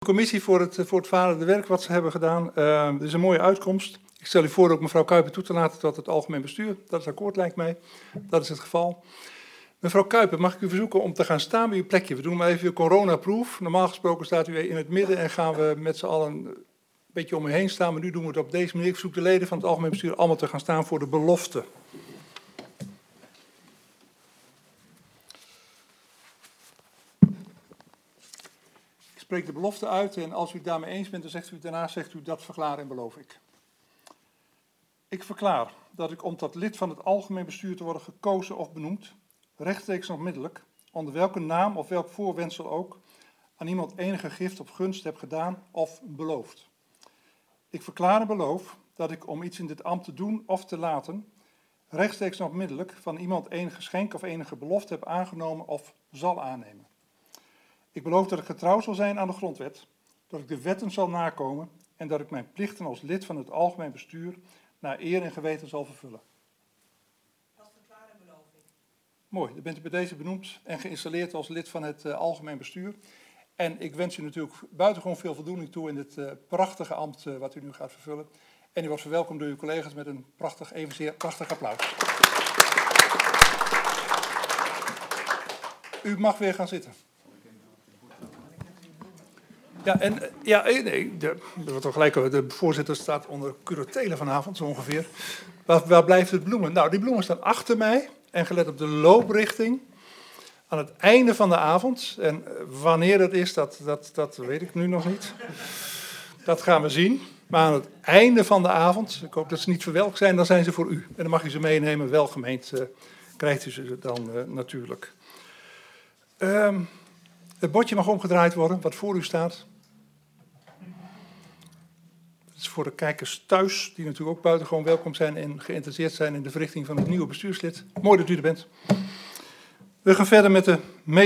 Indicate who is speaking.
Speaker 1: Commissie voor het voortvarende werk wat ze hebben gedaan. Dit is een mooie uitkomst. Ik stel u voor ook mevrouw Kuiper toe te laten tot het algemeen bestuur. Dat is akkoord, lijkt mij. Dat is het geval. Mevrouw Kuiper, mag ik u verzoeken om te gaan staan bij uw plekje? We doen maar even uw coronaproof. Normaal gesproken staat u in het midden en gaan we met z'n allen een beetje om u heen staan. Maar nu doen we het op deze manier. Ik verzoek de leden van het algemeen bestuur allemaal te gaan staan voor de belofte. Ik spreek de belofte uit en als u het daarmee eens bent, dan daarna zegt u dat verklaar en beloof ik. Ik verklaar dat ik om tot lid van het algemeen bestuur te worden gekozen of benoemd, rechtstreeks en onmiddellijk, onder welke naam of welk voorwendsel ook, aan iemand enige gift of gunst heb gedaan of beloofd. Ik verklaar en beloof dat ik om iets in dit ambt te doen of te laten, rechtstreeks en onmiddellijk van iemand enig geschenk of enige belofte heb aangenomen of zal aannemen. Ik beloof dat ik getrouw zal zijn aan de grondwet, dat ik de wetten zal nakomen en dat ik mijn plichten als lid van het algemeen bestuur naar eer en geweten zal vervullen.
Speaker 2: Dat verklaar en beloof ik.
Speaker 1: Mooi, dan bent u bij deze benoemd en geïnstalleerd als lid van het algemeen bestuur. En ik wens u natuurlijk buitengewoon veel voldoening toe in dit prachtige ambt wat u nu gaat vervullen. En u wordt verwelkomd door uw collega's met een prachtig, evenzeer prachtig applaus. U mag weer gaan zitten. Ja, er wordt toch gelijk, de voorzitter staat onder curatele vanavond, zo ongeveer. Waar blijft het bloemen? Nou, die bloemen staan achter mij en gelet op de looprichting aan het einde van de avond. En wanneer dat is, dat weet ik nu nog niet. Dat gaan we zien. Maar aan het einde van de avond, ik hoop dat ze niet verwelkt zijn, dan zijn ze voor u. En dan mag u ze meenemen, welgemeend krijgt u ze dan natuurlijk. Het bordje mag omgedraaid worden, wat voor u staat. Dat is voor de kijkers thuis, die natuurlijk ook buitengewoon welkom zijn en geïnteresseerd zijn in de verrichting van het nieuwe bestuurslid. Mooi dat u er bent. We gaan verder met de